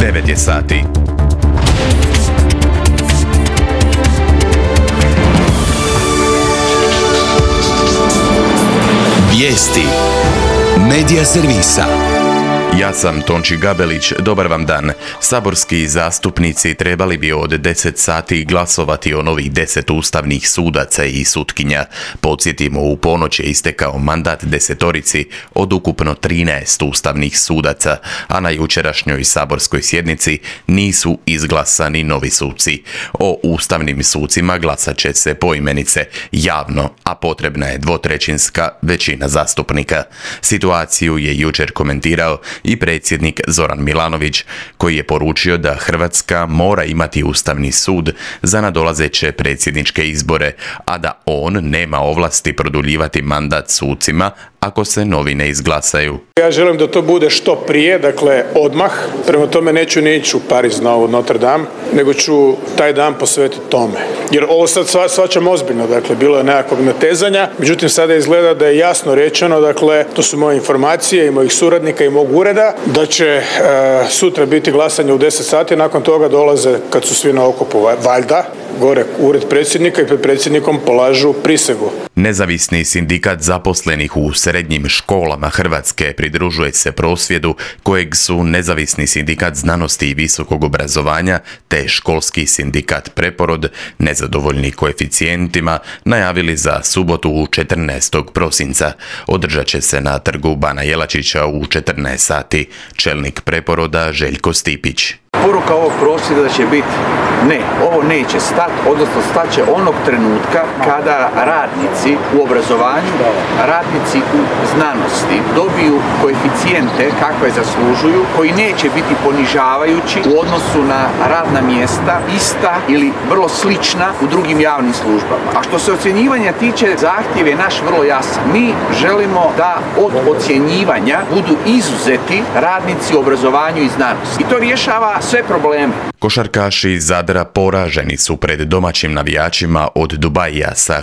9 je sati. Vijesti Medija servisa. Ja sam Tonči Gabelić, dobar vam dan. Saborski zastupnici trebali bi od 10 sati glasovati o novih 10 ustavnih sudaca i sutkinja. Podsjetimo, u ponoć je istekao mandat 10 od ukupno 13 ustavnih sudaca, a na jučerašnjoj saborskoj sjednici nisu izglasani novi suci. O ustavnim sucima glasat će se poimenice, javno, a potrebna je dvotrećinska većina zastupnika. Situaciju je jučer komentirao i predsjednik Zoran Milanović, koji je poručio da Hrvatska mora imati ustavni sud za nadolazeće predsjedničke izbore, a da on nema ovlasti produljivati mandat sucima ako se novi ne izglasaju. Ja želim da to bude što prije, dakle odmah. Prema tome neću ni ići u Pariz na ovu Notre Dame, nego ću taj dan posvetiti tome. Jer ovo sad shvaćam ozbiljno, dakle bilo je nekakvog natezanja, međutim sada izgleda da je jasno rečeno, dakle to su moje informacije i mojih suradnika i mog ureda, da će sutra biti glasanje u 10 sati, nakon toga dolaze, kad su svi na okupu valjda, gore ured predsjednika i pred predsjednikom polažu prisegu. Nezavisni sindikat zaposlenih u srednjim školama Hrvatske pridružuje se prosvjedu kojeg su Nezavisni sindikat znanosti i visokog obrazovanja te školski sindikat Preporod, nezadovoljni koeficijentima, najavili za subotu u 14. prosinca. Održat će se na trgu Bana Jelačića u 14 sati. Čelnik Preporoda Željko Stipić. Poruka ovog prosvjeda će biti ne, ovo neće stati, odnosno stat će onog trenutka kada radnici u obrazovanju, radnici u znanosti dobiju koeficijente kakve zaslužuju, koji neće biti ponižavajući u odnosu na radna mjesta, ista ili vrlo slična u drugim javnim službama. A što se ocjenjivanja tiče, zahtjev je naš vrlo jasan. Mi želimo da od ocjenjivanja budu izuzeti radnici u obrazovanju i znanosti. I to rješava sve probleme. Košarkaši iz Zadra poraženi su pred domaćim navijačima od Dubaija sa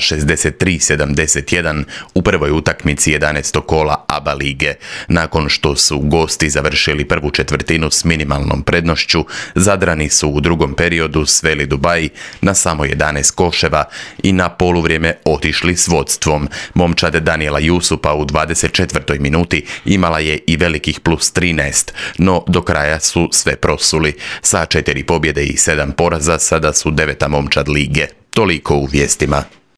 63-71 u prvoj utakmici 11. kola ABA lige. Nakon što su gosti završili prvu četvrtinu s minimalnom prednošću, Zadrani su u drugom periodu sveli Dubaj na samo 11 koševa i na poluvrijeme otišli s vodstvom. Momčad Daniela Jusupa u 24. minuti imala je i velikih plus 13, no do kraja su sve prosuli. Sa 4 pobjede i 7 poraza sada su 9. momčad lige. Toliko u vijestima.